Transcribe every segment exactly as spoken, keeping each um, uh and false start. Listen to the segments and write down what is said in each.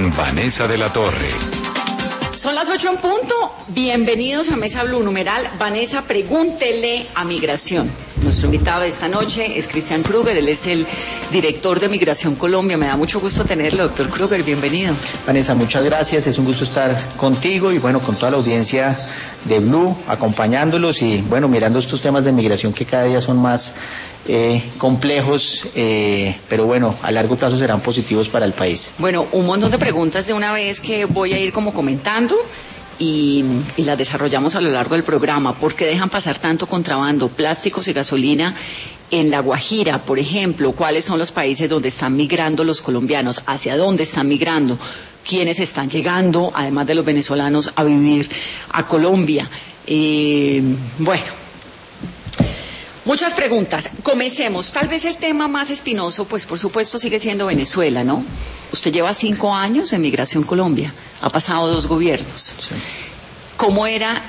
Vanessa de la Torre. Son las ocho en punto. Bienvenidos a Mesa Blue, numeral Vanessa, pregúntele a Migración. Nuestro invitado de esta noche es Cristian Kruger, él es el director de Migración Colombia. Me da mucho gusto tenerlo, doctor Kruger, bienvenido. Vanessa, muchas gracias, es un gusto estar contigo y bueno, con toda la audiencia de Blue, acompañándolos y bueno, mirando estos temas de migración que cada día son más eh, complejos, eh, pero bueno, a largo plazo serán positivos para el país. Bueno, un montón de preguntas de una vez que voy a ir como comentando y, y las desarrollamos a lo largo del programa. ¿Por qué dejan pasar tanto contrabando, plásticos y gasolina en La Guajira, por ejemplo? ¿Cuáles son los países donde están migrando los colombianos? ¿Hacia dónde están migrando? ¿Quiénes están llegando, además de los venezolanos, a vivir a Colombia? Eh, bueno, muchas preguntas. Comencemos. Tal vez el tema más espinoso, pues por supuesto sigue siendo Venezuela, ¿no? Usted lleva cinco años en Migración Colombia. Ha pasado dos gobiernos. Sí. ¿Cómo era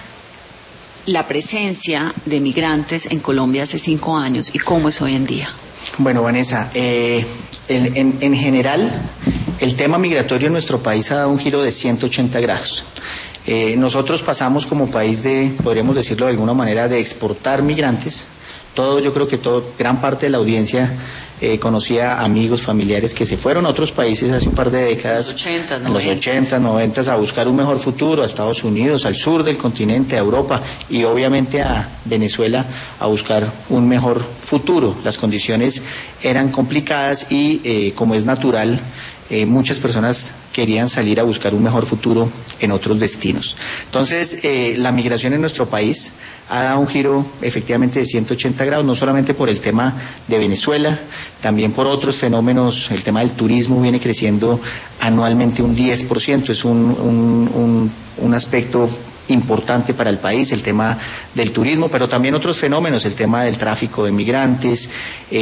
la presencia de migrantes en Colombia hace cinco años y cómo es hoy en día? Bueno, Vanessa, eh, en, en, en general, el tema migratorio en nuestro país ha dado un giro de ciento ochenta grados. Eh, nosotros pasamos como país de, podríamos decirlo de alguna manera, de exportar migrantes. Todo, yo creo que todo, gran parte de la audiencia eh, conocía amigos, familiares que se fueron a otros países hace un par de décadas, en los ochenta, noventa, a buscar un mejor futuro, a Estados Unidos, al sur del continente, a Europa y obviamente a Venezuela a buscar un mejor futuro. Las condiciones eran complicadas y eh, como es natural, eh, muchas personas querían salir a buscar un mejor futuro en otros destinos. Entonces, eh, la migración en nuestro país ha dado un giro efectivamente de ciento ochenta grados, no solamente por el tema de Venezuela, también por otros fenómenos. El tema del turismo viene creciendo anualmente un diez por ciento, es un, un, un, un aspecto importante para el país, el tema del turismo, pero también otros fenómenos, el tema del tráfico de migrantes,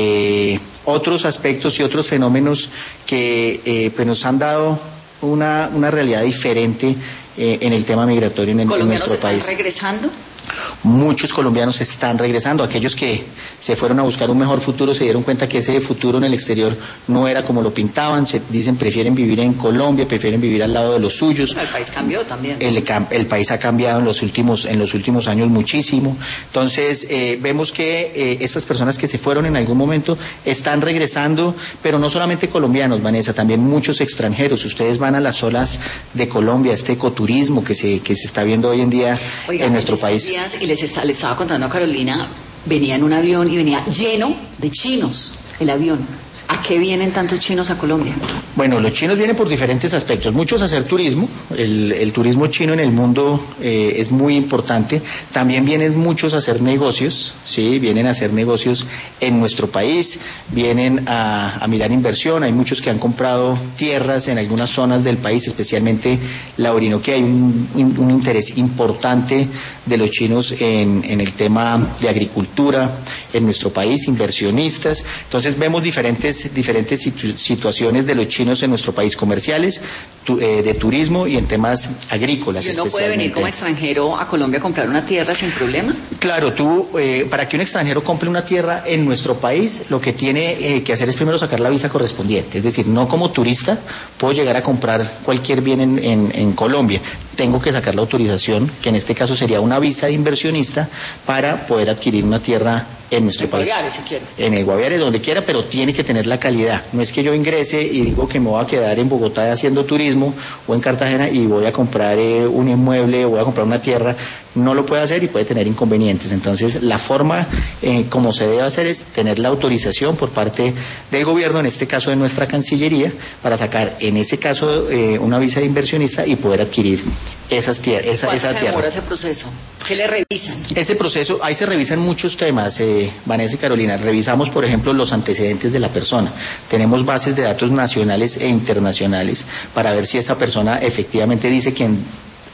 eh, otros aspectos y otros fenómenos que eh, pues nos han dado una, una realidad diferente eh, en el tema migratorio en, en nuestro país. ¿Colombianos están regresando? Muchos colombianos están regresando. Aquellos que se fueron a buscar un mejor futuro se dieron cuenta que ese futuro en el exterior no era como lo pintaban. Se dicen prefieren vivir en Colombia, prefieren vivir al lado de los suyos. Pero el país cambió también. El, el país ha cambiado en los últimos en los últimos años muchísimo. Entonces eh, vemos que eh, estas personas que se fueron en algún momento están regresando, pero no solamente colombianos, Vanessa, también muchos extranjeros. Ustedes van a las zonas de Colombia, este ecoturismo que se que se está viendo hoy en día. Oiga, en nuestro país. Y les está, le estaba contando a Carolina, venía en un avión y venía lleno de chinos el avión. ¿A qué vienen tantos chinos a Colombia? Bueno, los chinos vienen por diferentes aspectos. Muchos a hacer turismo. El, el turismo chino en el mundo eh, es muy importante. También vienen muchos a hacer negocios, ¿sí? Vienen a hacer negocios en nuestro país, vienen a, a mirar inversión. Hay muchos que han comprado tierras en algunas zonas del país, especialmente la Orinoquia. Hay un, un, un interés importante de los chinos en, en el tema de agricultura en nuestro país, inversionistas. Entonces vemos diferentes diferentes situ situaciones de los chinos en nuestro país, comerciales, tu, eh, de turismo y en temas agrícolas. ¿Y uno puede venir como extranjero a Colombia a comprar una tierra sin problema? Claro, tú, eh, para que un extranjero compre una tierra en nuestro país, lo que tiene eh, que hacer es primero sacar la visa correspondiente, es decir, no como turista puedo llegar a comprar cualquier bien en, en, en Colombia. Tengo que sacar la autorización, que en este caso sería una visa de inversionista, para poder adquirir una tierra en nuestro en país. Guaviare, si quiere. En el Guaviare, donde quiera, pero tiene que tener la calidad. No es que yo ingrese y digo que me voy a quedar en Bogotá haciendo turismo o en Cartagena y voy a comprar eh, un inmueble o voy a comprar una tierra. No lo puede hacer y puede tener inconvenientes. Entonces, la forma eh, como se debe hacer es tener la autorización por parte del gobierno, en este caso de nuestra Cancillería, para sacar, en ese caso, eh, una visa de inversionista y poder adquirir esas tierras. Esa, ¿Cuánto esa se tierra. demora ese proceso? ¿Qué le revisan? Ese proceso, ahí se revisan muchos temas, eh, Vanessa y Carolina. Revisamos, por ejemplo, los antecedentes de la persona. Tenemos bases de datos nacionales e internacionales para ver si esa persona efectivamente dice que en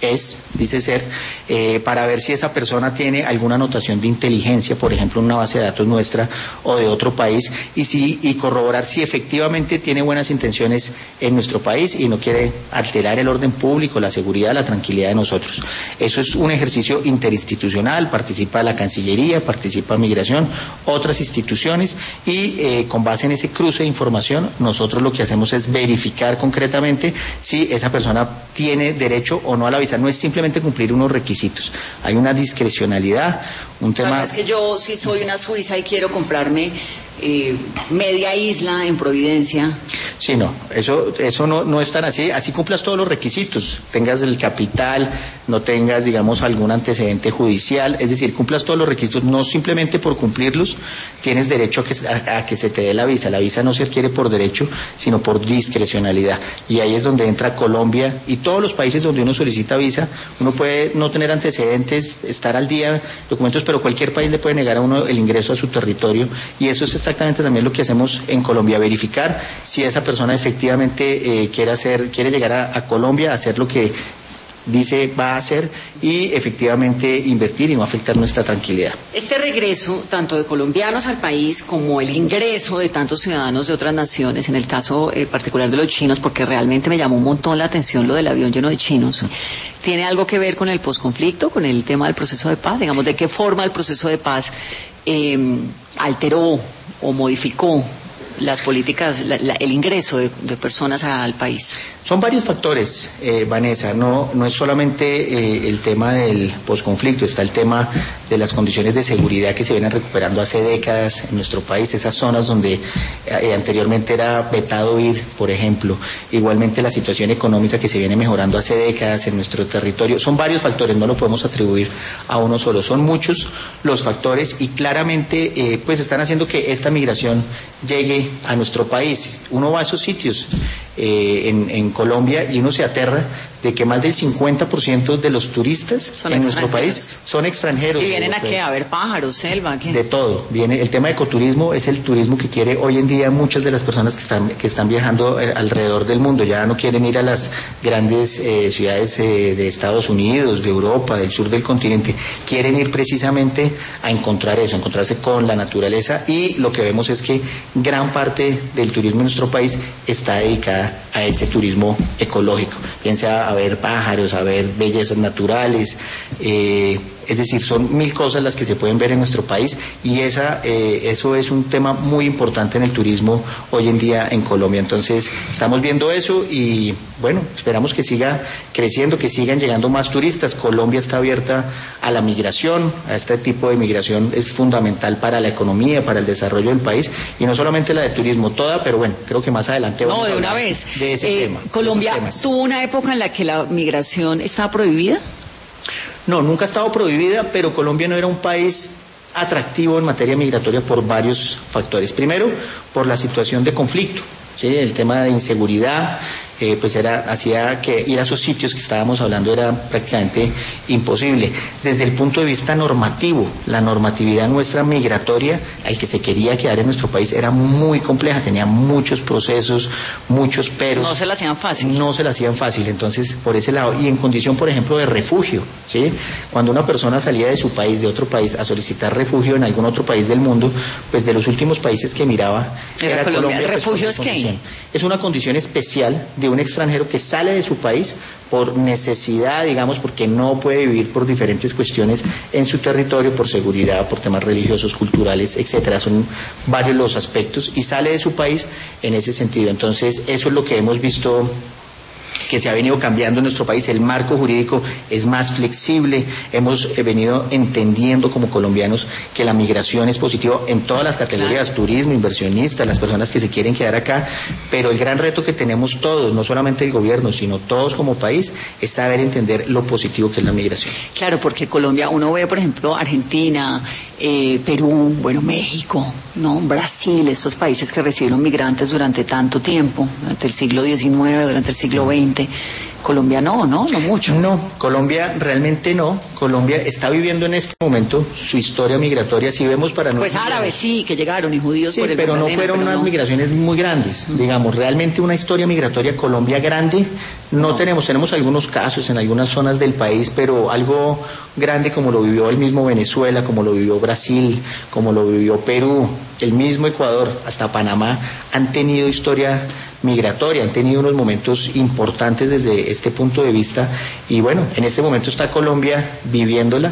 es, dice ser, eh, para ver si esa persona tiene alguna anotación de inteligencia, por ejemplo, en una base de datos nuestra o de otro país, y si y corroborar si efectivamente tiene buenas intenciones en nuestro país y no quiere alterar el orden público, la seguridad, la tranquilidad de nosotros. Eso es un ejercicio interinstitucional, participa la Cancillería, participa Migración, otras instituciones, y eh, con base en ese cruce de información, nosotros lo que hacemos es verificar concretamente si esa persona tiene derecho o no a la visa. No es simplemente cumplir unos requisitos, hay una discrecionalidad, un tema... O sea, es que yo si soy una suiza y quiero comprarme eh, media isla en Providencia. Sí, no, eso eso no, no es tan así, así cumplas todos los requisitos, tengas el capital, no tengas, digamos, algún antecedente judicial, es decir, cumplas todos los requisitos, no simplemente por cumplirlos tienes derecho a que, a, a que se te dé la visa. La visa no se adquiere por derecho, sino por discrecionalidad, y ahí es donde entra Colombia y todos los países donde uno solicita visa. Uno puede no tener antecedentes, estar al día, documentos, pero cualquier país le puede negar a uno el ingreso a su territorio, y eso es exactamente también lo que hacemos en Colombia, verificar si esa persona efectivamente eh, quiere hacer, quiere llegar a, a Colombia, hacer lo que dice va a hacer y efectivamente invertir y no afectar nuestra tranquilidad. Este regreso tanto de colombianos al país como el ingreso de tantos ciudadanos de otras naciones, en el caso eh, particular de los chinos, porque realmente me llamó un montón la atención lo del avión lleno de chinos, ¿tiene algo que ver con el posconflicto, con el tema del proceso de paz? Digamos, ¿de qué forma el proceso de paz eh, alteró o modificó las políticas, la, la, el ingreso de, de personas al país? Son varios factores, eh, Vanessa, no, no es solamente eh, el tema del posconflicto, está el tema de las condiciones de seguridad que se vienen recuperando hace décadas en nuestro país, esas zonas donde eh, anteriormente era vetado ir, por ejemplo, igualmente la situación económica que se viene mejorando hace décadas en nuestro territorio. Son varios factores, no lo podemos atribuir a uno solo, son muchos los factores, y claramente eh, pues están haciendo que esta migración llegue a nuestro país. Uno va a esos sitios eh, en, en Colombia y uno se aterra de que más del cincuenta por ciento de los turistas son en nuestro país son extranjeros. ¿Y vienen aquí a ver pájaros, selva? ¿Qué? De todo. Viene el tema de ecoturismo, es el turismo que quiere hoy en día muchas de las personas que están que están viajando alrededor del mundo. Ya no quieren ir a las grandes eh, ciudades eh, de Estados Unidos, de Europa, del sur del continente. Quieren ir precisamente a encontrar eso, a encontrarse con la naturaleza, y lo que vemos es que gran parte del turismo en nuestro país está dedicada a ese turismo ecológico. Piensa a ver pájaros, a ver bellezas naturales, eh, es decir, son mil cosas las que se pueden ver en nuestro país, y esa eh, eso es un tema muy importante en el turismo hoy en día en Colombia. Entonces estamos viendo eso y bueno, esperamos que siga creciendo, que sigan llegando más turistas. Colombia está abierta a la migración, a este tipo de migración es fundamental para la economía, para el desarrollo del país, y no solamente la de turismo, toda, pero bueno, creo que más adelante vamos no, de a una hablar vez. de ese eh, tema. Colombia tuvo una época en la que la migración estaba prohibida. No, nunca ha estado prohibida, pero Colombia no era un país atractivo en materia migratoria por varios factores. Primero, por la situación de conflicto, ¿sí? El tema de inseguridad, eh, pues era hacía que ir a esos sitios que estábamos hablando era prácticamente imposible. Desde el punto de vista normativo, la normatividad nuestra migratoria al que se quería quedar en nuestro país era muy compleja, tenía muchos procesos, muchos peros. No se la hacían fácil. No se la hacían fácil, entonces por ese lado, y en condición, por ejemplo, de refugio, ¿sí? Cuando una persona salía de su país, de otro país, a solicitar refugio en algún otro país del mundo, pues de los últimos países que miraba era, era Colombia. Colombia. ¿Refugio pues, es qué? Es una condición especial de un extranjero que sale de su país por necesidad, digamos, porque no puede vivir por diferentes cuestiones en su territorio, por seguridad, por temas religiosos, culturales, etcétera. Son varios los aspectos, y sale de su país en ese sentido. Entonces, eso es lo que hemos visto que se ha venido cambiando en nuestro país. El marco jurídico es más flexible, hemos eh, venido entendiendo como colombianos que la migración es positiva en todas las categorías, claro. Turismo, inversionistas, las personas que se quieren quedar acá, pero el gran reto que tenemos todos, no solamente el gobierno, sino todos como país, es saber entender lo positivo que es la migración. Claro, porque Colombia, uno ve, por ejemplo, Argentina, eh, Perú, bueno, México, ¿no? Brasil, estos países que recibieron migrantes durante tanto tiempo, durante el siglo diecinueve, durante el siglo veinte. Colombia no, no, no mucho. No, Colombia realmente no. Colombia está viviendo en este momento su historia migratoria. Si vemos para pues nosotros. Pues árabes sí, que llegaron y judíos sí, por el pero no fueron pero unas no. migraciones muy grandes. Mm. Digamos, realmente una historia migratoria Colombia grande No, no tenemos, tenemos algunos casos en algunas zonas del país, pero algo grande como lo vivió el mismo Venezuela, como lo vivió Brasil, como lo vivió Perú, el mismo Ecuador, hasta Panamá, han tenido historia migratoria, han tenido unos momentos importantes desde este punto de vista y bueno, en este momento está Colombia viviéndola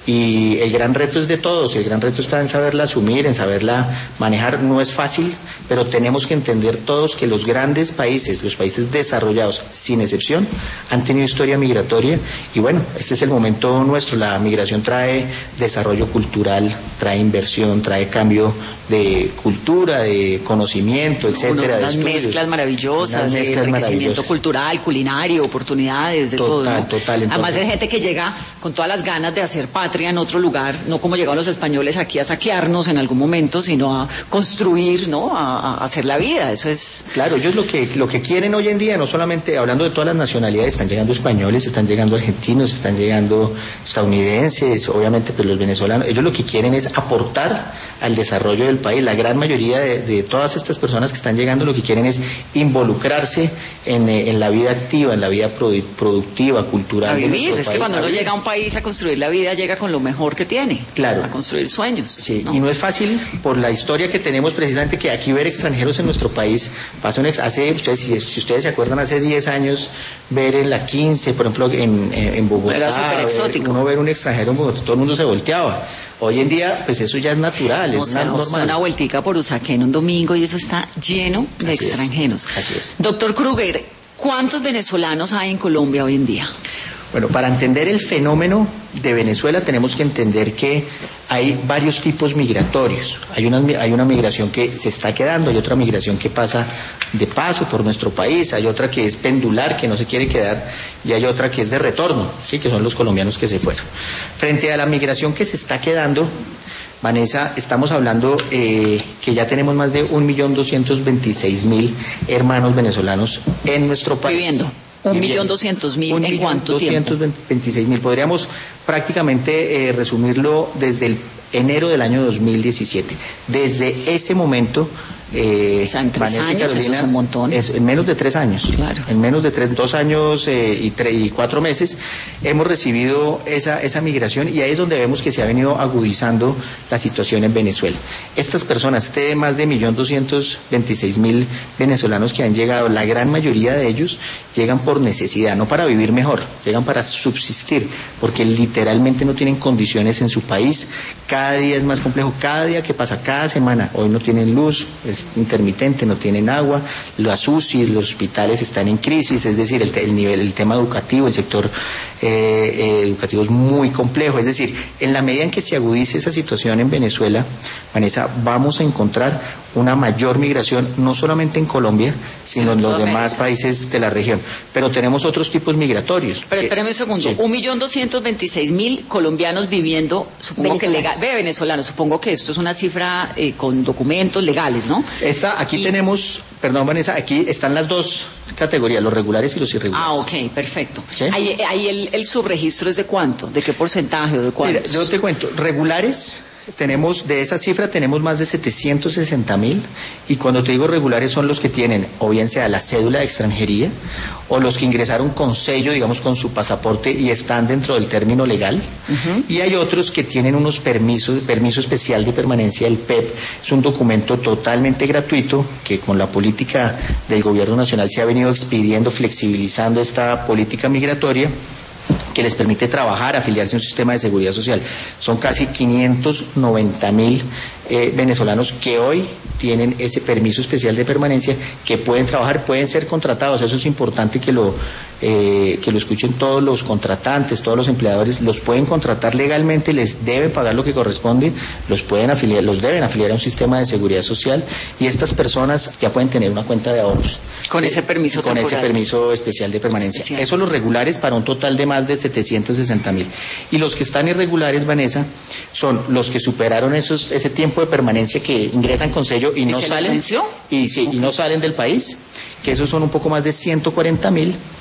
y el gran reto es de todos, el gran reto está en saberla asumir, en saberla manejar, no es fácil, pero tenemos que entender todos que los grandes países, los países desarrollados, sin excepción, han tenido historia migratoria y bueno, este es el momento nuestro, la migración trae desarrollo cultural, trae inversión, trae cambio de cultura, de conocimiento, etcétera, unas de estudios. mezclas maravillosas, de enriquecimiento cultural, culinario, oportunidades, de total, todo, ¿no? Total, entonces, además hay gente que llega con todas las ganas de hacer patria en otro lugar, no como llegaron los españoles aquí a saquearnos en algún momento, sino a construir, ¿no? A, a hacer la vida, eso es... Claro, ellos lo que, lo que quieren hoy en día, no solamente hablando de todas las nacionalidades, están llegando españoles, están llegando argentinos, están llegando estadounidenses, obviamente pues los venezolanos, ellos lo que quieren es aportar al desarrollo del país, la gran mayoría de, de todas estas personas que están llegando lo que quieren es involucrarse en, en la vida activa, en la vida productiva, cultural. A vivir, es país, que cuando uno vivir. llega a un país a construir la vida, llega con lo mejor que tiene. Claro. A construir sueños. Sí, ¿no? Y no es fácil por la historia que tenemos precisamente que aquí ver extranjeros en nuestro país, pasa un ex, hace, ustedes, si, si ustedes se acuerdan, hace diez años, ver en la quince, por ejemplo, en, en, en Bogotá, era súper exótico. Uno ver un extranjero en Bogotá, todo el mundo se volteaba. Hoy en día, pues eso ya es natural, No, es sea, normal. una vueltica por Usaquén un domingo y eso está lleno de Así extranjeros. Es, así es. Doctor Kruger, ¿cuántos venezolanos hay en Colombia hoy en día? Bueno, para entender el fenómeno de Venezuela tenemos que entender que hay varios tipos migratorios. Hay una, hay una migración que se está quedando, hay otra migración que pasa de paso por nuestro país, hay otra que es pendular, que no se quiere quedar, y hay otra que es de retorno, ¿sí? Que son los colombianos que se fueron. Frente a la migración que se está quedando, Vanessa, estamos hablando eh, que ya tenemos más de un millón doscientos veintiséis mil hermanos venezolanos en nuestro país. Viviendo. Un millón doscientos mil, ¿en cuánto tiempo? doscientos veintiséis mil. Podríamos prácticamente eh, resumirlo desde el enero del año dos mil diecisiete. Desde ese momento... Eh, o sea, en tres Vanessa años, Carolina, eso es un montón. Es, en menos de tres años. Claro. En menos de tres, dos años eh, y, tre, y cuatro meses hemos recibido esa, esa migración y ahí es donde vemos que se ha venido agudizando la situación en Venezuela. Estas personas, este más de un millón doscientos veintiséis mil venezolanos que han llegado, la gran mayoría de ellos llegan por necesidad, no para vivir mejor, llegan para subsistir, porque literalmente no tienen condiciones en su país. Cada día es más complejo, cada día que pasa, cada semana, hoy no tienen luz, es intermitente, no tienen agua, las U C I, los hospitales están en crisis, es decir, el, el nivel, el tema educativo, el sector eh, eh, educativo es muy complejo, es decir, en la medida en que se agudice esa situación en Venezuela, Vanessa, vamos a encontrar una mayor migración, no solamente en Colombia, sino en los demás países de la región. Pero tenemos otros tipos migratorios. Pero espérame un segundo, sí. un millón doscientos veintiséis mil colombianos viviendo, supongo que legal, ve venezolanos, supongo que esto es una cifra eh, con documentos legales, ¿no? Esta, aquí y... tenemos, perdón Vanessa, aquí están las dos categorías, los regulares y los irregulares. Ah, ok, perfecto. ¿Sí? Ahí, ahí el, el subregistro es de cuánto, de qué porcentaje o de cuántos. Mira, yo te cuento, regulares... Tenemos, de esa cifra tenemos más de setecientos sesenta mil y cuando te digo regulares son los que tienen o bien sea la cédula de extranjería o los que ingresaron con sello, digamos con su pasaporte y están dentro del término legal. Uh-huh. Y hay otros que tienen unos permisos, permiso especial de permanencia, el P E P, es un documento totalmente gratuito que con la política del gobierno nacional se ha venido expidiendo, flexibilizando esta política migratoria, que les permite trabajar, afiliarse a un sistema de seguridad social. Son casi quinientos noventa mil eh, venezolanos que hoy tienen ese permiso especial de permanencia, que pueden trabajar, pueden ser contratados. Eso es importante que lo eh, que lo escuchen todos los contratantes, todos los empleadores, los pueden contratar legalmente, les deben pagar lo que corresponde, los pueden afiliar, los deben afiliar a un sistema de seguridad social y estas personas ya pueden tener una cuenta de ahorros. Con ese permiso Con temporal. ese permiso especial de permanencia. Especial. Eso los regulares para un total de más de setecientos sesenta mil. Y los que están irregulares, Vanessa, son los que superaron esos, ese tiempo de permanencia que ingresan con sello y, ¿Y no salen. Y, sí, okay. y no salen del país, que esos son un poco más de ciento cuarenta mil.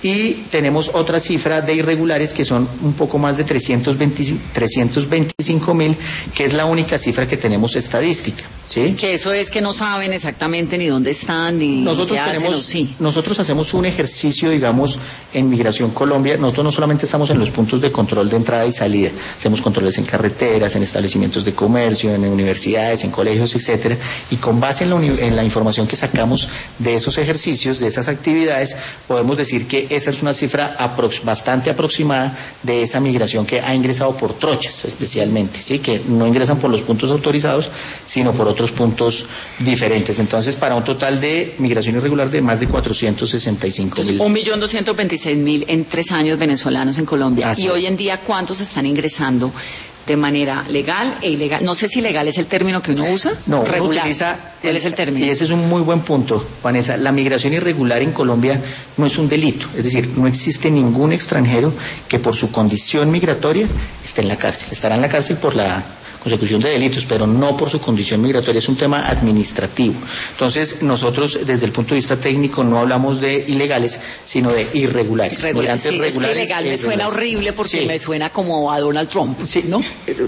y tenemos otra cifra de irregulares que son un poco más de trescientos veinticinco mil, que es la única cifra que tenemos estadística, ¿sí? Que eso es que no saben exactamente ni dónde están, ni nosotros qué tenemos, hacen, o sí. Nosotros hacemos un ejercicio, digamos, en Migración Colombia. Nosotros no solamente estamos en los puntos de control de entrada y salida, hacemos controles en carreteras, en establecimientos de comercio, en universidades, en colegios, etcétera, y con base en la, en la información que sacamos de esos ejercicios, de esas actividades, podemos decir que esa es una cifra aprox bastante aproximada de esa migración que ha ingresado por trochas, especialmente, ¿sí? Que no ingresan por los puntos autorizados, sino por otros puntos diferentes. Entonces, para un total de migración irregular de más de cuatrocientos sesenta y cinco mil. un millón doscientos veintiséis mil en tres años venezolanos en Colombia. Así y hoy es. en día, ¿cuántos están ingresando de manera legal e ilegal? No sé si legal es el término que uno usa. No, regular. uno utiliza, ¿Cuál es el término? Y ese es un muy buen punto, Vanessa. La migración irregular en Colombia no es un delito, es decir, no existe ningún extranjero que por su condición migratoria esté en la cárcel. Estará en la cárcel por la consecución de delitos, pero no por su condición migratoria, es un tema administrativo. Entonces, nosotros desde el punto de vista técnico no hablamos de ilegales, sino de irregulares. Irregulares, sí, regulares, es que ilegal me suena irregulares. horrible porque Sí. me suena como a Donald Trump, Sí, ¿no?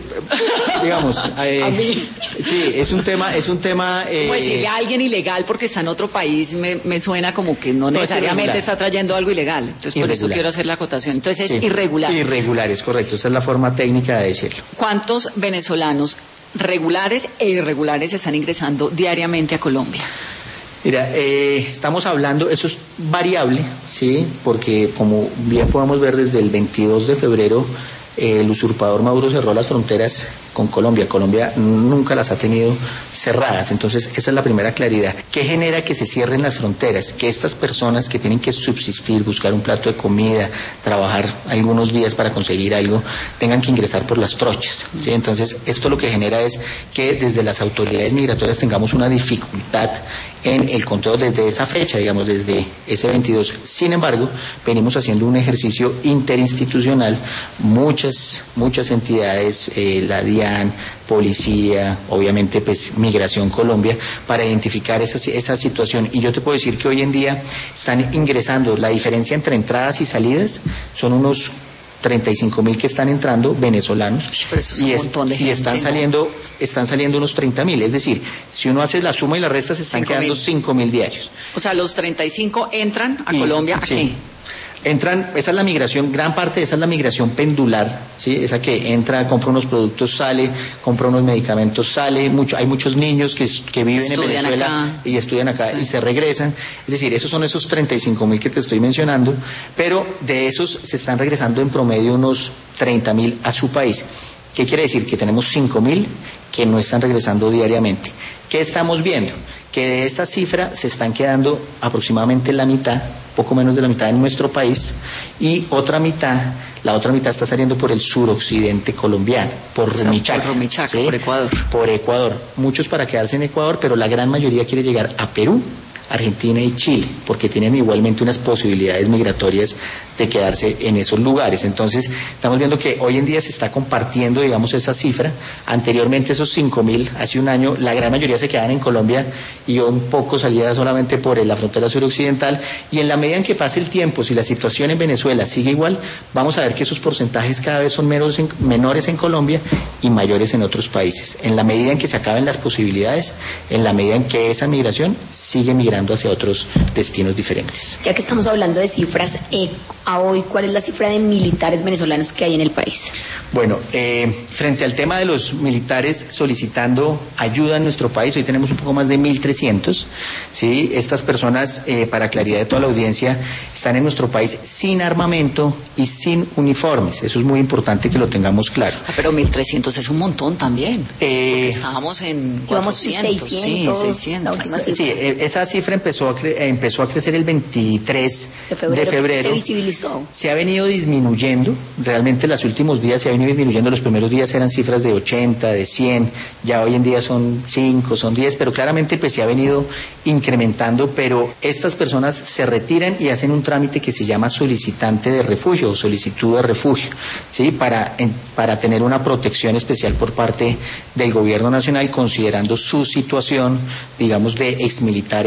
digamos, eh, A mí. sí, es un tema, es un tema. Es como eh, decirle a alguien ilegal porque está en otro país, me, me suena como que no No, es necesariamente irregular. está trayendo algo ilegal. Entonces, por eso Irregular. quiero hacer la acotación. Entonces, es sí, irregular. Irregulares, correcto. Esa es la forma técnica de decirlo. ¿Cuántos venezolanos regulares e irregulares están ingresando diariamente a Colombia? Mira, eh, estamos hablando, eso es variable, ¿sí? Porque como bien podemos ver desde el veintidós de febrero, eh, el usurpador Maduro cerró las fronteras con Colombia. Colombia nunca las ha tenido cerradas. Entonces, esa es la primera claridad. ¿Qué genera que se cierren las fronteras? Que estas personas que tienen que subsistir, buscar un plato de comida, trabajar algunos días para conseguir algo, tengan que ingresar por las trochas, ¿sí? Entonces, esto lo que genera es que desde las autoridades migratorias tengamos una dificultad en el control desde esa fecha, digamos, desde ese veintidós. Sin embargo, venimos haciendo un ejercicio interinstitucional, muchas, muchas entidades, eh, la DIAN, policía, obviamente pues Migración Colombia, para identificar esa, esa situación. Y yo te puedo decir que hoy en día están ingresando, la diferencia entre entradas y salidas son unos treinta y cinco mil que están entrando venezolanos. Pero eso es y, un es, montón de y gente, están ¿no? saliendo están saliendo unos treinta mil, es decir, si uno hace la suma y la resta se están quedando cinco mil diarios. O sea, los treinta y cinco entran a Y- Colombia, ¿a sí. qué? Entran, esa es la migración, gran parte de esa es la migración pendular, ¿sí? Esa que entra, compra unos productos, sale, compra unos medicamentos, sale, mucho, hay muchos niños que, que viven Estudian en Venezuela acá. y estudian acá Sí. y se regresan, es decir, esos son esos treinta y cinco mil que te estoy mencionando, pero de esos se están regresando en promedio unos treinta mil a su país. ¿Qué quiere decir? Que tenemos cinco mil que no están regresando diariamente. ¿Qué estamos viendo? Que de esa cifra se están quedando aproximadamente la mitad, poco menos de la mitad en nuestro país, y otra mitad, la otra mitad está saliendo por el suroccidente colombiano, por O sea, Rumichaca. por Rumichaca, por Ecuador. Por Ecuador. Muchos para quedarse en Ecuador, pero la gran mayoría quiere llegar a Perú, Argentina y Chile, porque tienen igualmente unas posibilidades migratorias de quedarse en esos lugares. Entonces, estamos viendo que hoy en día se está compartiendo, digamos, esa cifra. Anteriormente, esos cinco mil, hace un año, la gran mayoría se quedaban en Colombia y un poco salía solamente por la frontera suroccidental. Y en la medida en que pase el tiempo, si la situación en Venezuela sigue igual, vamos a ver que esos porcentajes cada vez son menos en, menores en Colombia y mayores en otros países. En la medida en que se acaben las posibilidades, en la medida en que esa migración sigue migrando hacia otros destinos diferentes. Ya que estamos hablando de cifras, eh, a hoy, ¿cuál es la cifra de militares venezolanos que hay en el país? Bueno, eh, frente al tema de los militares solicitando ayuda en nuestro país, hoy tenemos un poco más de mil trescientos, ¿sí? Estas personas, eh, para claridad de toda la audiencia, están en nuestro país sin armamento y sin uniformes. Eso es muy importante que lo tengamos claro. Ah, pero mil trescientos es un montón también. Eh, Porque estábamos en Íbamos en cuatrocientos, seiscientos, sí, la seiscientos. última cifra. Sí, eh, esa cifra empezó a, cre- eh, empezó a crecer el veintitrés De febrero, de febrero. se visibilizó. Se ha venido disminuyendo, realmente los últimos días se ha venido disminuyendo, los primeros días eran cifras de ochenta, de cien, ya hoy en día son cinco, son diez, pero claramente pues se ha venido incrementando, pero estas personas se retiran y hacen un trámite que se llama solicitante de refugio o solicitud de refugio, ¿sí? Para, en, para tener una protección especial por parte del gobierno nacional, considerando su situación, digamos, de exmilitares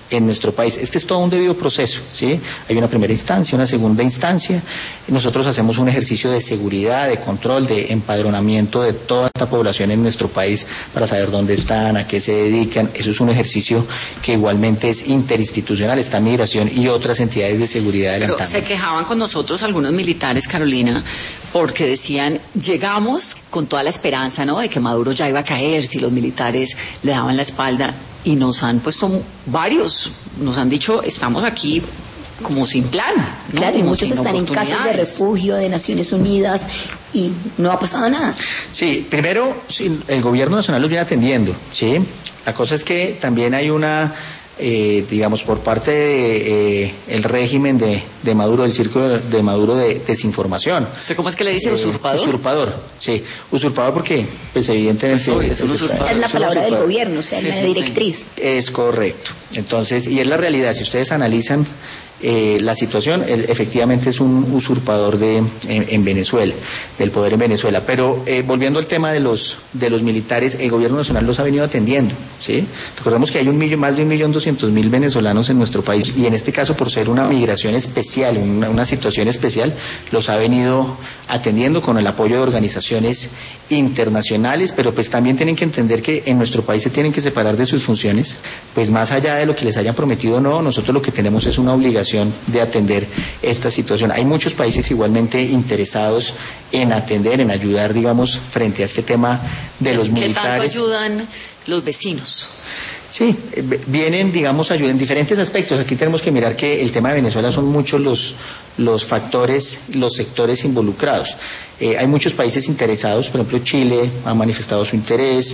en nuestro país. Este es todo un debido proceso, ¿sí? Hay una primera instancia, una segunda instancia. Nosotros hacemos un ejercicio de seguridad, de control, de empadronamiento de toda esta población en nuestro país para saber dónde están, a qué se dedican. Eso es un ejercicio que igualmente es interinstitucional, está Migración y otras entidades de seguridad adelantando. Pero se quejaban con nosotros algunos militares, Carolina, porque decían, llegamos con toda la esperanza, ¿no?, de que Maduro ya iba a caer si los militares le daban la espalda, y nos han puesto varios, nos han dicho, estamos aquí como sin plan, ¿no? Claro, y como muchos están en casas de refugio de Naciones Unidas y no ha pasado nada. Sí, primero, sí, el gobierno nacional los viene atendiendo, ¿sí? La cosa es que también hay una... Eh, digamos, por parte de eh, el régimen de, de Maduro, del circo de, de Maduro de desinformación. ¿Usted cómo es que le dice? ¿Usurpador? Eh, usurpador, sí. Usurpador porque, pues evidentemente... Pues obvio, es, un usurpador. Es la palabra usurpador. del gobierno, o sea, sí, la sí, directriz. Sí. Es correcto. Entonces, y es la realidad, si ustedes analizan eh, la situación, él efectivamente es un usurpador de en, en Venezuela, del poder en Venezuela. Pero eh, volviendo al tema de los de los militares, el gobierno nacional los ha venido atendiendo, ¿sí? Recordemos que hay un millón, más de un millón doscientos mil venezolanos en nuestro país, y en este caso, por ser una migración especial, una, una situación especial, los ha venido atendiendo con el apoyo de organizaciones internacionales, pero pues también tienen que entender que en nuestro país se tienen que separar de sus funciones, pues más allá de lo que les hayan prometido o no, nosotros lo que tenemos es una obligación de atender esta situación. Hay muchos países igualmente interesados en atender, en ayudar, digamos, frente a este tema de los militares. ¿Qué tanto ayudan los vecinos? Sí, vienen, digamos, ayuda en diferentes aspectos. Aquí tenemos que mirar que el tema de Venezuela son muchos los, los factores, los sectores involucrados. Eh, hay muchos países interesados, por ejemplo, Chile ha manifestado su interés.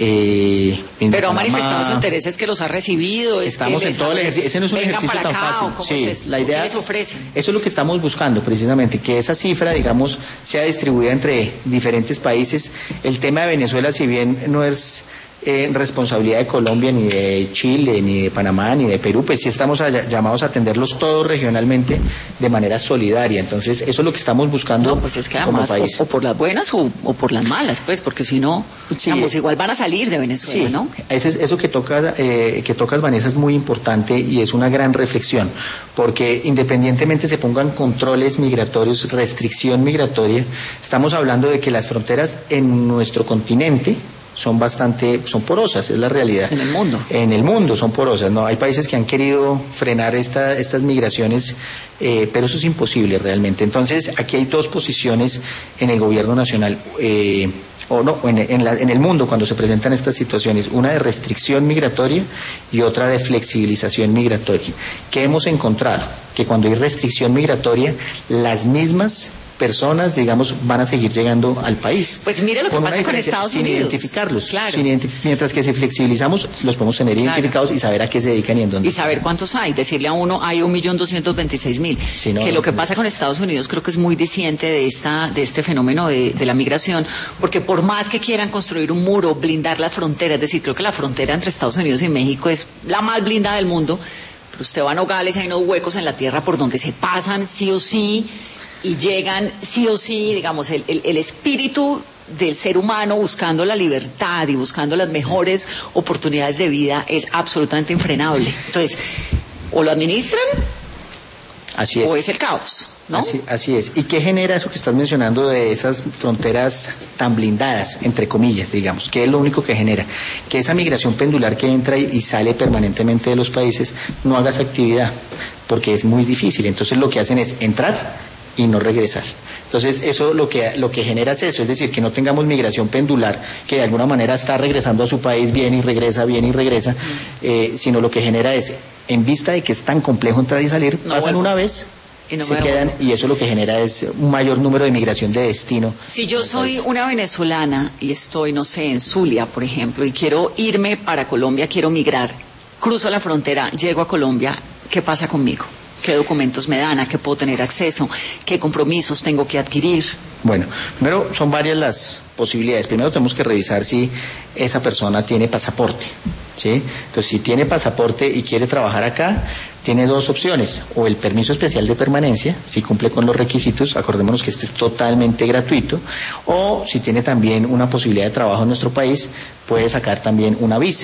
Eh, Pero ha manifestado su interés, es que los ha recibido. Es estamos que en todo el ejercicio. Ese no es un ejercicio tan fácil. Sí, es la idea. ¿Qué les ofrecen? Eso es lo que estamos buscando, precisamente, que esa cifra, digamos, sea distribuida entre diferentes países. El tema de Venezuela, si bien no es en responsabilidad de Colombia, ni de Chile, ni de Panamá, ni de Perú, pues sí estamos a, llamados a atenderlos todos regionalmente de manera solidaria. Entonces, eso es lo que estamos buscando no, pues es que como además, país. O, o por las buenas o, o por las malas, pues, porque si no, sí, digamos, igual van a salir de Venezuela, sí, ¿no? Eso, es, eso que toca, eh, que tocas, Vanessa, es muy importante y es una gran reflexión, porque independientemente se pongan controles migratorios, restricción migratoria, estamos hablando de que las fronteras en nuestro continente son bastante, son porosas, es la realidad. En el mundo. En el mundo son porosas, ¿no? Hay países que han querido frenar esta, estas migraciones, eh, pero eso es imposible realmente. Entonces, aquí hay dos posiciones en el gobierno nacional, eh, o no, en, en, la, en el mundo cuando se presentan estas situaciones, una de restricción migratoria y otra de flexibilización migratoria. ¿Qué hemos encontrado? Que cuando hay restricción migratoria, las mismas personas, digamos, van a seguir llegando al país. Pues mire lo que pasa con Estados sin Unidos. Identificarlos. Claro. Sin identi mientras que si flexibilizamos, los podemos tener claro. identificados y saber a qué se dedican y en dónde. Y saber cuántos hay. Decirle a uno, hay un millón doscientos veintiséis mil. Sí, no, que lo que no, pasa con Estados Unidos creo que es muy diciente de esta, de este fenómeno de, de la migración, porque por más que quieran construir un muro, blindar las fronteras, es decir, creo que la frontera entre Estados Unidos y México es la más blindada del mundo, pero usted va a Nogales y hay unos huecos en la tierra por donde se pasan sí o sí, y llegan sí o sí, digamos, el, el, el espíritu del ser humano buscando la libertad y buscando las mejores oportunidades de vida es absolutamente infrenable. Entonces, o lo administran, así es, o es el caos, ¿no? Así, así es. ¿Y qué genera eso que estás mencionando de esas fronteras tan blindadas, entre comillas, digamos? ¿Qué es lo único que genera? Que esa migración pendular que entra y sale permanentemente de los países no haga esa actividad, porque es muy difícil. Entonces lo que hacen es entrar y no regresar. Entonces eso lo que lo que genera es eso, es decir, que no tengamos migración pendular, que de alguna manera está regresando a su país, viene y regresa, viene y regresa, eh, sino lo que genera es, en vista de que es tan complejo entrar y salir, no, pasan bueno. una vez, y no se quedan, y eso lo que genera es un mayor número de migración de destino. Si yo soy una venezolana y estoy, no sé, en Zulia, por ejemplo, y quiero irme para Colombia, quiero migrar, cruzo la frontera, llego a Colombia, ¿qué pasa conmigo? ¿Qué documentos me dan? ¿A qué puedo tener acceso? ¿Qué compromisos tengo que adquirir? Bueno, primero son varias las posibilidades. Primero tenemos que revisar si esa persona tiene pasaporte, ¿sí? Entonces, si tiene pasaporte y quiere trabajar acá, tiene dos opciones. O el permiso especial de permanencia, si cumple con los requisitos, acordémonos que este es totalmente gratuito. O si tiene también una posibilidad de trabajo en nuestro país, puede sacar también una visa.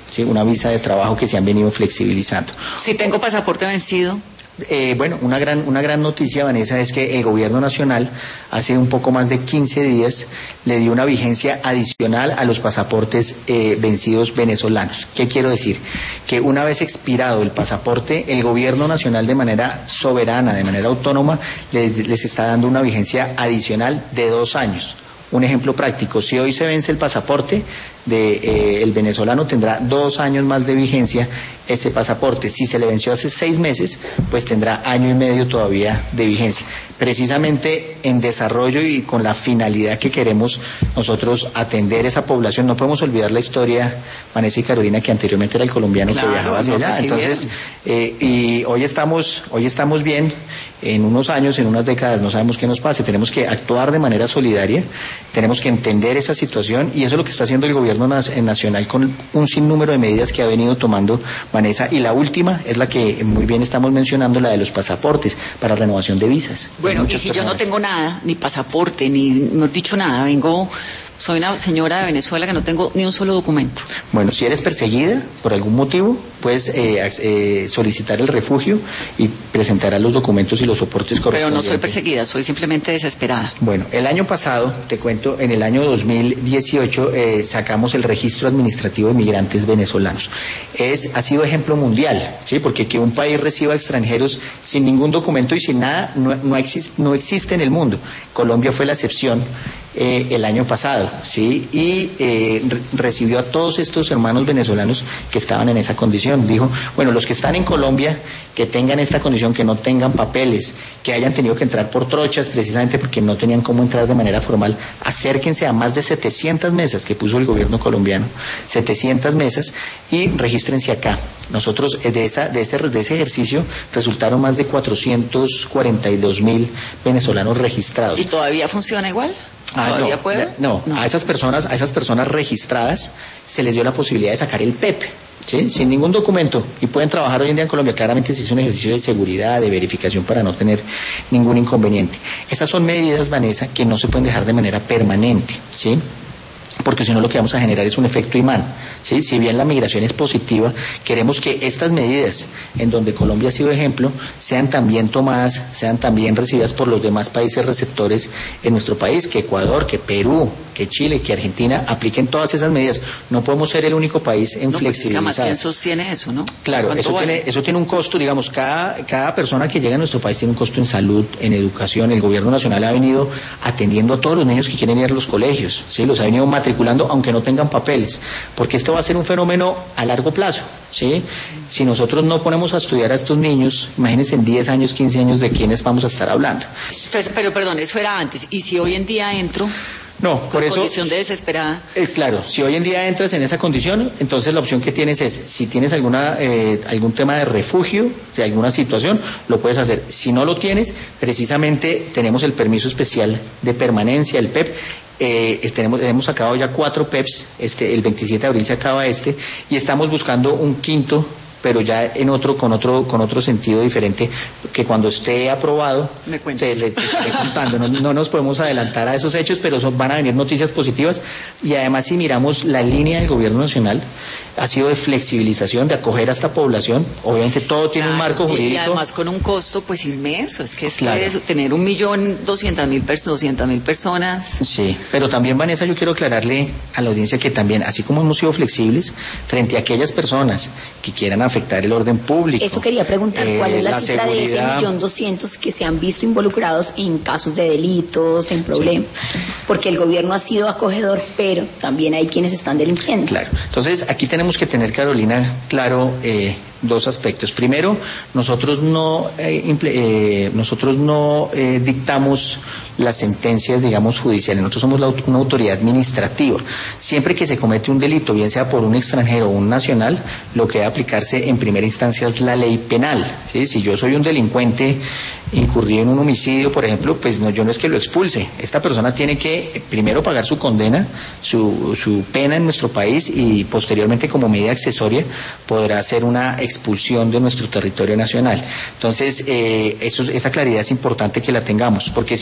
¿sí? Una visa de trabajo que se han venido flexibilizando. Si tengo pasaporte vencido. Eh, bueno, una gran, una gran noticia, Vanessa, es que el gobierno nacional hace un poco más de quince días le dio una vigencia adicional a los pasaportes eh, vencidos venezolanos. ¿Qué quiero decir? Que una vez expirado el pasaporte, el gobierno nacional de manera soberana, de manera autónoma, les, les está dando una vigencia adicional de dos años. Un ejemplo práctico, si hoy se vence el pasaporte de eh, el venezolano, tendrá dos años más de vigencia ese pasaporte. Si se le venció hace seis meses, pues tendrá año y medio todavía de vigencia. Precisamente en desarrollo y con la finalidad que queremos nosotros atender esa población. No podemos olvidar la historia, Vanessa y Carolina, que anteriormente era el colombiano, claro, que viajaba hacia no, allá. Entonces, eh, y hoy estamos, hoy estamos bien. En unos años, en unas décadas, no sabemos qué nos pase. Tenemos que actuar de manera solidaria, tenemos que entender esa situación, y eso es lo que está haciendo el gobierno nacional con un sinnúmero de medidas que ha venido tomando, Vanessa, y la última es la que muy bien estamos mencionando, la de los pasaportes para renovación de visas. Bueno, y si personas. Yo no tengo nada, ni pasaporte, ni, no he dicho nada, vengo... Soy una señora de Venezuela que no tengo ni un solo documento. Bueno, si eres perseguida por algún motivo, puedes eh, eh, solicitar el refugio y presentarás los documentos y los soportes correspondientes. Pero no soy perseguida, soy simplemente desesperada. Bueno, el año pasado, te cuento, en el año dos mil dieciocho eh, sacamos el registro administrativo de migrantes venezolanos. Es, ha sido ejemplo mundial, ¿sí? Porque que un país reciba extranjeros sin ningún documento y sin nada no, no, existe, no existe en el mundo. Colombia fue la excepción. Eh, el año pasado, ¿sí? Y eh, re recibió a todos estos hermanos venezolanos que estaban en esa condición. Dijo, bueno, los que están en Colombia, que tengan esta condición, que no tengan papeles, que hayan tenido que entrar por trochas precisamente porque no tenían cómo entrar de manera formal, acérquense a más de setecientas mesas que puso el gobierno colombiano, setecientas mesas, y regístrense acá. Nosotros eh, de, esa, de, ese, de ese ejercicio resultaron más de cuatrocientos cuarenta y dos mil venezolanos registrados. ¿Y todavía funciona igual? Ah, ¿Todavía no, puede? No, no, a esas personas, a esas personas registradas se les dio la posibilidad de sacar el P E P, ¿sí? Sin ningún documento, y pueden trabajar hoy en día en Colombia. Claramente se hizo un ejercicio de seguridad, de verificación para no tener ningún inconveniente. Esas son medidas, Vanessa, que no se pueden dejar de manera permanente, ¿sí? Porque si no, lo que vamos a generar es un efecto imán, ¿sí? Si bien la migración es positiva, queremos que estas medidas, en donde Colombia ha sido ejemplo, sean también tomadas, sean también recibidas por los demás países receptores en nuestro país, que Ecuador, que Perú, que Chile, que Argentina apliquen todas esas medidas. No podemos ser el único país en no, flexibilizar. Pues es que además, ¿quién sostiene eso, no? Claro, eso vale? tiene, eso tiene un costo, digamos, cada, cada persona que llega a nuestro país tiene un costo en salud, en educación. El gobierno nacional ha venido atendiendo a todos los niños que quieren ir a los colegios, ¿sí? Los ha venido matriculando aunque no tengan papeles, porque esto va a ser un fenómeno a largo plazo, ¿sí? Si nosotros no ponemos a estudiar a estos niños, imagínense en diez años, quince años de quiénes vamos a estar hablando. Pues, pero perdón, eso era antes, y si hoy en día entro... No, por eso... condición de desesperada. Eh, claro, si hoy en día entras en esa condición, entonces la opción que tienes es, si tienes alguna eh, algún tema de refugio, de alguna situación, lo puedes hacer. Si no lo tienes, precisamente tenemos el permiso especial de permanencia, el P E P. Eh, tenemos, hemos sacado ya cuatro P E Ps, este, el veintisiete de abril se acaba este, y estamos buscando un quinto, pero ya en otro, con otro, con otro sentido diferente, que cuando esté aprobado, me te, le, te estaré contando. No, no nos podemos adelantar a esos hechos, pero son, van a venir noticias positivas. Y además, si miramos la línea del gobierno nacional, ha sido de flexibilización, de acoger a esta población. Obviamente todo tiene claro, un marco jurídico. Y además con un costo pues inmenso, es que es claro. eso, tener un millón doscientas mil personas. Sí, pero también, Vanessa, yo quiero aclararle a la audiencia que también, así como hemos sido flexibles frente a aquellas personas que quieran afectar el orden público. Eso quería preguntar, eh, ¿cuál es la, la cifra seguridad... de ese millón doscientos que se han visto involucrados en casos de delitos, en problemas? Sí. Porque el gobierno ha sido acogedor, pero también hay quienes están delinquiendo. Claro, entonces aquí tenemos que tener, Carolina, claro eh, dos aspectos. Primero, nosotros no eh, eh, nosotros no eh, dictamos las sentencias, digamos, judiciales. Nosotros somos la, una autoridad administrativa. Siempre que se comete un delito, bien sea por un extranjero o un nacional, lo que debe aplicarse en primera instancia es la ley penal, ¿sí? Si yo soy un delincuente, incurrí en un homicidio, por ejemplo, pues no, yo no es que lo expulse. Esta persona tiene que primero pagar su condena, su, su pena en nuestro país, y posteriormente, como medida accesoria, podrá hacer una expulsión de nuestro territorio nacional. Entonces, eh, eso, esa claridad es importante que la tengamos, porque si nosotros lo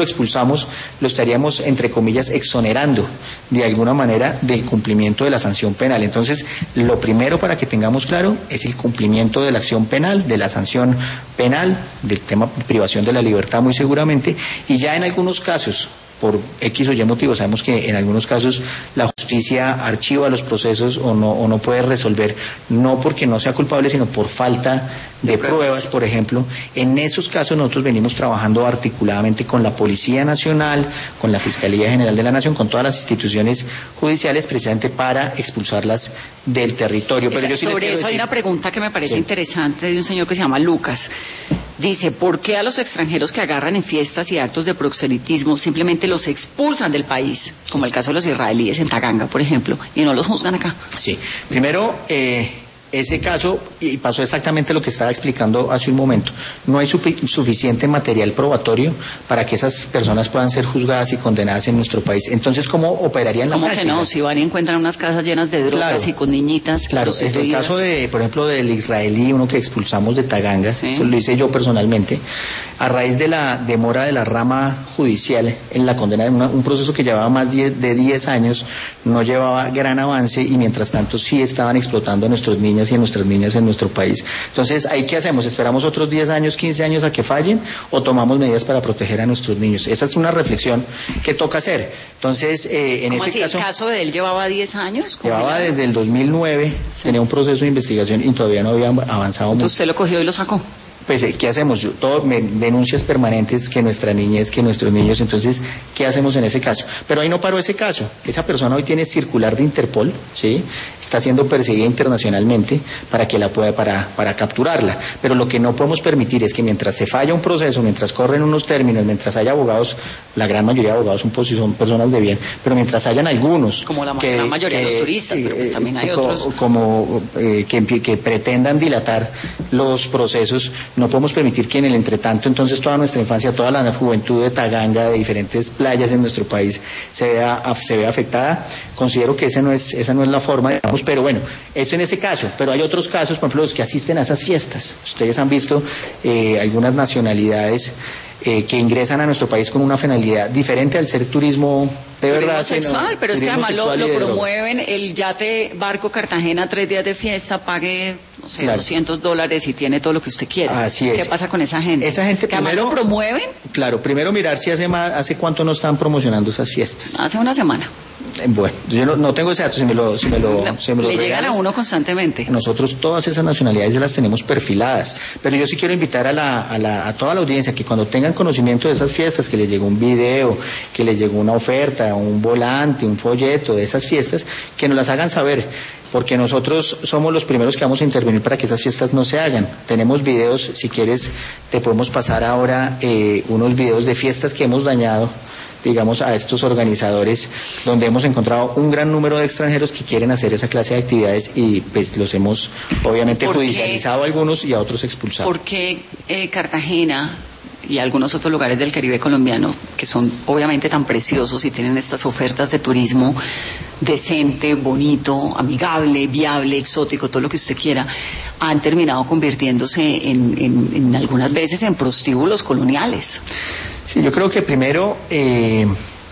lo expulsamos, lo estaríamos, entre comillas, exonerando de alguna manera del cumplimiento de la sanción penal. Entonces, lo primero para que tengamos claro es el cumplimiento de la acción penal, de la sanción penal, del tema privación de la libertad muy seguramente, y ya en algunos casos, por X o Y motivo, sabemos que en algunos casos la justicia archiva los procesos o no, o no puede resolver, no porque no sea culpable, sino por falta de pruebas, por ejemplo. En esos casos nosotros venimos trabajando articuladamente con la Policía Nacional, con la Fiscalía General de la Nación, con todas las instituciones judiciales, precisamente para expulsarlas del territorio. Pero yo sí Sobre les eso decir... hay una pregunta que me parece sí. interesante de un señor que se llama Lucas. Dice, ¿por qué a los extranjeros que agarran en fiestas y actos de proselitismo simplemente los expulsan del país? Como el caso de los israelíes en Taganga, por ejemplo, y no los juzgan acá. Sí, primero, eh, ese caso, y pasó exactamente lo que estaba explicando hace un momento, no hay suficiente material probatorio para que esas personas puedan ser juzgadas y condenadas en nuestro país. Entonces, ¿cómo operarían la práctica? ¿Cómo que no? Si van y encuentran unas casas llenas de drogas, claro, y con niñitas. Claro, es el caso de, por ejemplo, del israelí, uno que expulsamos de Taganga, sí. Eso lo hice yo personalmente, a raíz de la demora de la rama judicial en la condena de una, un proceso que llevaba más de diez años, no llevaba gran avance y mientras tanto sí estaban explotando a nuestros niños y a nuestras niñas en nuestro país. Entonces, ¿ahí qué hacemos? ¿Esperamos otros diez años, quince años a que fallen o tomamos medidas para proteger a nuestros niños? Esa es una reflexión que toca hacer. Entonces, eh, en ese así, caso... ¿El caso de él llevaba diez años? Llevaba desde el dos mil nueve, sí. Tenía un proceso de investigación y todavía no había avanzado mucho. Entonces, ¿usted lo cogió y lo sacó? Pues, ¿qué hacemos? Yo, todo, me, denuncias permanentes que nuestra niñez, que nuestros niños, entonces, ¿qué hacemos en ese caso? Pero ahí no paró ese caso. Esa persona hoy tiene circular de Interpol, ¿sí? Está siendo perseguida internacionalmente para que la pueda, para, para capturarla. Pero lo que no podemos permitir es que mientras se falla un proceso, mientras corren unos términos, mientras haya abogados, la gran mayoría de abogados son, son personas de bien, pero mientras hayan algunos... Como la que, gran mayoría que, de los turistas, pero pues también hay eh, otros... Como eh, que, que pretendan dilatar los procesos. No podemos permitir que en el entretanto, entonces, toda nuestra infancia, toda la juventud de Taganga, de diferentes playas en nuestro país, se vea, se vea afectada. Considero que esa no es, esa no es la forma, digamos, pero bueno, eso en ese caso. Pero hay otros casos, por ejemplo, los que asisten a esas fiestas. Ustedes han visto eh, algunas nacionalidades eh, que ingresan a nuestro país con una finalidad diferente al ser turismo de turismo verdad. Sexual, sino, pero es que además lo, lo promueven, droga. El yate Barco Cartagena, tres días de fiesta, pague, no sé, claro. doscientos dólares y tiene todo lo que usted quiera. Así es. ¿Qué pasa con esa gente? Esa gente que primero, además lo promueven. Claro, primero mirar si hace más, hace cuánto no están promocionando esas fiestas. Hace una semana. Bueno, yo no, no tengo ese dato, si me lo, si me lo, no, si me lo le regalas, llegan a uno constantemente. Nosotros todas esas nacionalidades ya las tenemos perfiladas, pero yo sí quiero invitar a, la, a, la, a toda la audiencia que cuando tengan conocimiento de esas fiestas, que les llegó un video, que les llegó una oferta, un volante, un folleto de esas fiestas, que nos las hagan saber, porque nosotros somos los primeros que vamos a intervenir para que esas fiestas no se hagan. Tenemos videos, si quieres te podemos pasar ahora eh, unos videos de fiestas que hemos dañado, digamos, a estos organizadores, donde hemos encontrado un gran número de extranjeros que quieren hacer esa clase de actividades y pues los hemos obviamente judicializado a algunos y a otros expulsado. ¿Por qué eh, Cartagena y algunos otros lugares del Caribe colombiano, que son obviamente tan preciosos y tienen estas ofertas de turismo decente, bonito, amigable, viable, exótico, todo lo que usted quiera, han terminado convirtiéndose en, en, en algunas veces en prostíbulos coloniales? Sí, yo creo que primero eh,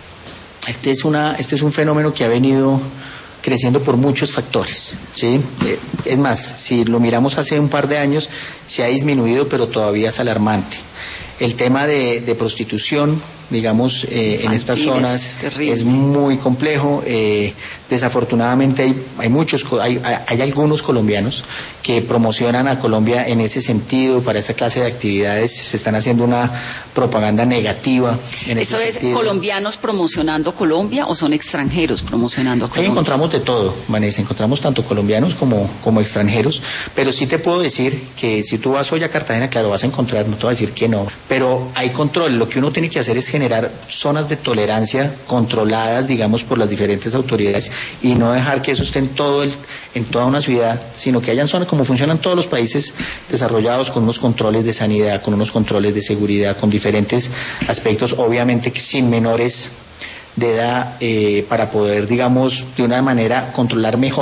este es una este es un fenómeno que ha venido creciendo por muchos factores, ¿sí? Eh, es más, si lo miramos hace un par de años, se ha disminuido, pero todavía es alarmante. El tema de, de prostitución, digamos, eh, en estas zonas es muy complejo. Eh, desafortunadamente hay, hay muchos, hay, hay algunos colombianos que promocionan a Colombia en ese sentido, para esa clase de actividades. Se están haciendo una propaganda negativa en ese sentido. ¿Eso es colombianos promocionando Colombia o son extranjeros promocionando Colombia? Ahí encontramos de todo, Vanessa, encontramos tanto colombianos como, como extranjeros, pero sí te puedo decir que si tú vas hoy a Cartagena, claro, vas a encontrar, no te voy a decir que no, pero hay control. Lo que uno tiene que hacer es generar zonas de tolerancia controladas, digamos, por las diferentes autoridades y no dejar que eso esté en todo el, en toda una ciudad, sino que hayan zonas como funcionan todos los países desarrollados, con unos controles de sanidad, con unos controles de seguridad, con diferentes aspectos, obviamente sin menores de edad, eh, para poder, digamos, de una manera controlar mejor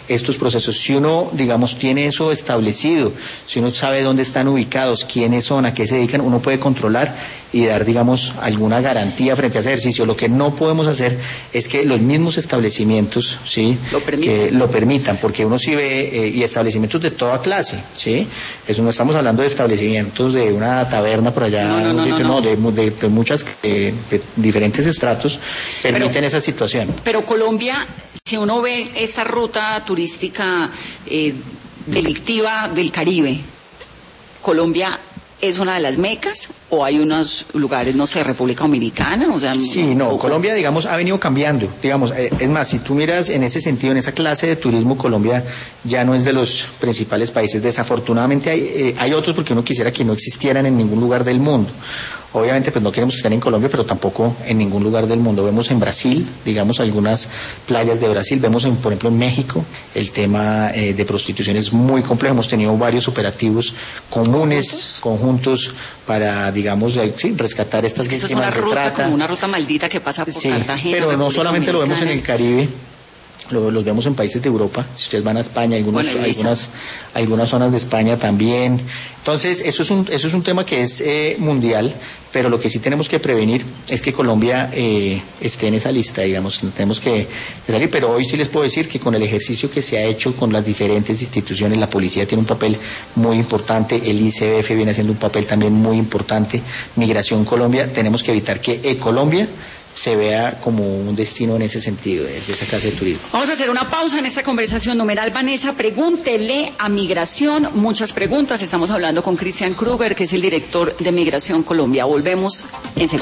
estos procesos. Si uno, digamos, tiene eso establecido, si uno sabe dónde están ubicados, quiénes son, a qué se dedican, uno puede controlar y dar, digamos, alguna garantía frente a ese ejercicio. Lo que no podemos hacer es que los mismos establecimientos, ¿sí?, lo permitan, que lo permitan, porque uno sí ve, eh, y establecimientos de toda clase, ¿sí? Eso no estamos hablando de establecimientos de una taberna por allá, no, no, no, sitio, no, no. no de, de, de muchas, de, de diferentes estratos, permiten pero, esa situación. Pero Colombia, si uno ve esta ruta turística eh, delictiva del Caribe, Colombia ¿es una de las mecas o hay unos lugares, no sé, República Dominicana? O sea, sí, no, o... Colombia, digamos, ha venido cambiando. Digamos, eh, es más, si tú miras en ese sentido, en esa clase de turismo, Colombia ya no es de los principales países. Desafortunadamente hay, eh, hay otros porque uno quisiera que no existieran en ningún lugar del mundo. Obviamente, pues no queremos que estén en Colombia, pero tampoco en ningún lugar del mundo. Vemos en Brasil, digamos, algunas playas de Brasil. Vemos, en, por ejemplo, en México, el tema eh, de prostitución es muy complejo. Hemos tenido varios operativos comunes, conjuntos, para, digamos, eh, sí, rescatar estas es que víctimas eso es una de ruta, trata. Como una ruta maldita que pasa por sí, Cartagena. Pero no solamente lo vemos en el Caribe. Lo, los vemos en países de Europa, si ustedes van a España, algunos, bueno, algunas, algunas zonas de España también. Entonces, eso es un, eso es un tema que es eh, mundial, pero lo que sí tenemos que prevenir es que Colombia eh, esté en esa lista, digamos, tenemos que, que salir, pero hoy sí les puedo decir que con el ejercicio que se ha hecho con las diferentes instituciones, la policía tiene un papel muy importante, el I C B F viene haciendo un papel también muy importante, Migración Colombia, tenemos que evitar que eh, Colombia se vea como un destino en ese sentido, de esa clase de turismo. Vamos a hacer una pausa en esta conversación. Numeral Vanessa, pregúntele a Migración. Muchas preguntas. Estamos hablando con Cristian Kruger, que es el director de Migración Colombia. Volvemos en segundo.